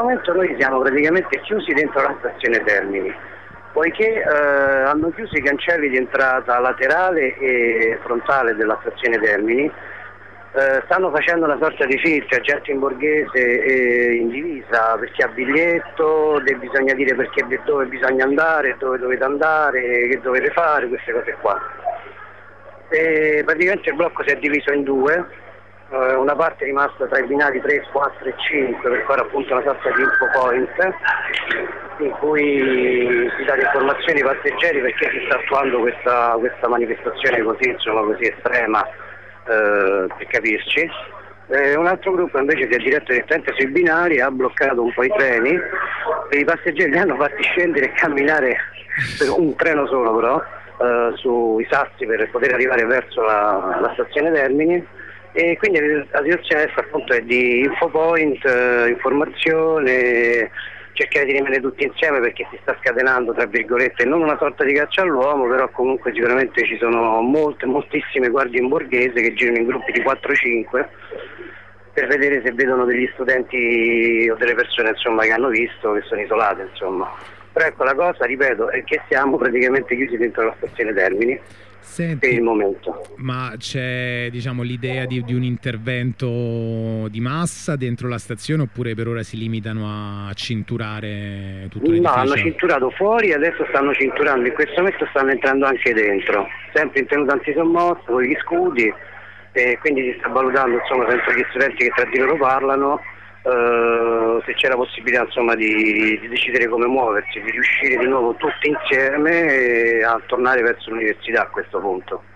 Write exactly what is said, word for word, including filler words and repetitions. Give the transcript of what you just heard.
momento noi siamo praticamente chiusi dentro la stazione Termini, poiché eh, hanno chiuso i cancelli di entrata laterale e frontale della stazione Termini. Eh, stanno facendo una sorta di filtri, gente in borghese e in divisa, perché ha biglietto, de- bisogna dire perché dove bisogna andare, dove dovete andare, che dovete fare, queste cose qua. E praticamente il blocco si è diviso in due, eh, una parte è rimasta tra i binari tre, quattro e cinque per fare appunto una sorta di info point in cui si dà le informazioni ai passeggeri perché si sta attuando questa, questa manifestazione così, insomma, così estrema. Uh, per capirci, eh, un altro gruppo invece si è diretto direttamente sui binari, ha bloccato un po' i treni e i passeggeri li hanno fatti scendere e camminare per un treno solo però uh, sui sassi per poter arrivare verso la, la stazione Termini, e quindi la situazione adesso appunto è di infopoint, uh, informazione, cercare di rimanere tutti insieme perché si sta scatenando, tra virgolette, non una sorta di caccia all'uomo, però comunque sicuramente ci sono molte, moltissime guardie in borghese che girano in gruppi di quattro cinque per vedere se vedono degli studenti o delle persone, insomma, che hanno visto, che sono isolate, insomma. Però ecco, la cosa, ripeto, è che siamo praticamente chiusi dentro la stazione Termini. Senti, per il momento. Ma c'è, diciamo, l'idea di, di un intervento di massa dentro la stazione, oppure per ora si limitano a cinturare tutto l'edificio? No, hanno cinturato fuori e adesso stanno cinturando, in questo momento stanno entrando anche dentro, sempre in tenuta antisommossa, con gli scudi, e quindi si sta valutando, insomma, sempre gli studenti che tra di loro parlano, Uh, se c'è la possibilità, insomma, di, di decidere come muoversi, di riuscire di nuovo tutti insieme a tornare verso l'università a questo punto.